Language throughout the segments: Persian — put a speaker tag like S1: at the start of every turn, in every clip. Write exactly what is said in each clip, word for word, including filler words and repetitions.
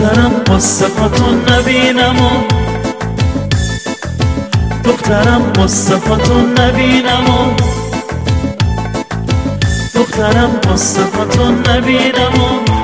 S1: دخترم قصه هاتون نبینم و دخترم قصه هاتون نبینم و دخترم قصه هاتون نبینم و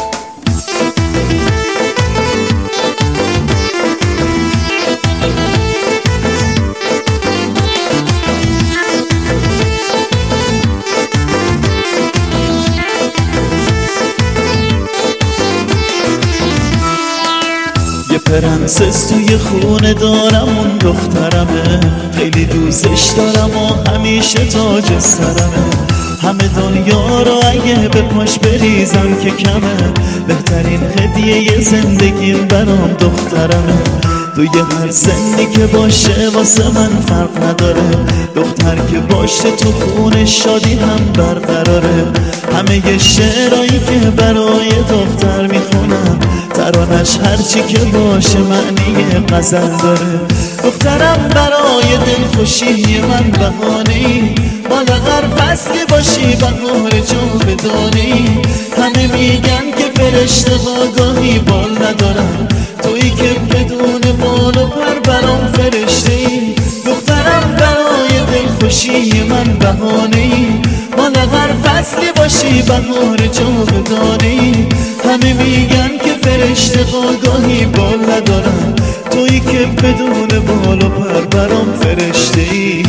S1: یه پرنسس توی خونه دارم، اون دخترمه، خیلی دوستش دارم و همیشه تاج سرمه. همه دنیا رو اگه به پاش بریزم که کمه، بهترین هدیه زندگیم برام دخترمه. توی هر سنی که باشه واسه من فرق نداره، دختر که باشه تو خونه شادی هم برقراره. همه شعرهایی که برای دختر میخونم، ترانش هرچی که باشه معنی غزل داره. دخترم برای دلخوشی من بهانه‌ای، مال هر فصلی باشی بهار جاودانه‌ای. همه میگن که فرشته ها گاهی بال ندارن، تویی که بدون بال و پر برام فرشته‌ای. دخترم برای دلخوشی من بهانه‌ای، مال هر فصلی باشی بهار جاودانه‌ای. همه میگن که فرشته ها گاهی بال ندارن، تویی که بدون بال و پر برام فرشته‌ای.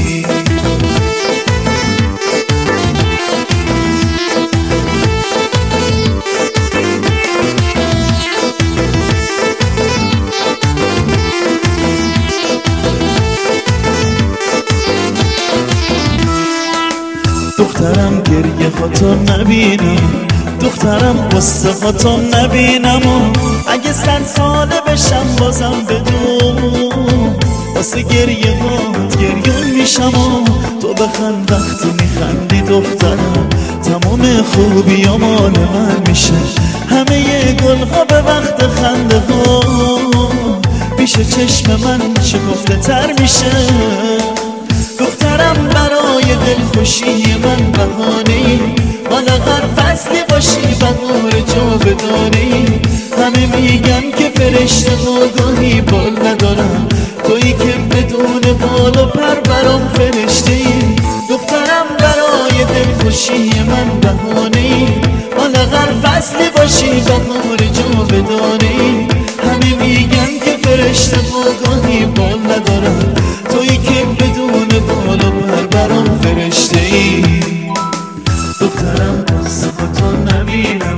S1: دخترم گریه هاتو نبینم، دخترم قصه هاتو نبینم و اگه صد ساله بشم بازم بدون، واسه گریه هات گریه میشم و تو بخند وقتی میخندی دخترم. تمام خوبی ها مال من میشه، همه گل ها به وقت خنده ها پیش چشم من شکفته تر میشه. دخترم برای دلخوشی من بهانه‌ای، مال هر فصلی باشی بهار جاودانه‌ای. همه میگن که فرشته ها گاهی بال ندارن، تویی که بدون بال و پر برام فرشته‌ای. دخترم برای دلخوشی من بهانه‌ای، مال هر فصلی باشی بهار جاودانه‌ای. همه میگن که فرشته ها گاهی بال ندارن، تویی که بدون بال و پر برام فرشته‌ای. دخترم قصه هاتو نبینم،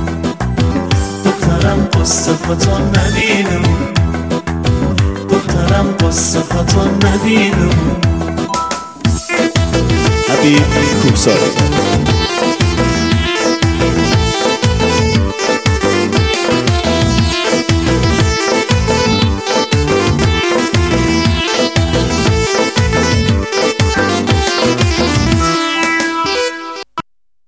S1: دخترم قصه هاتو نبینم، دخترم قصه هاتو نبینم.
S2: حبیب کوهسار.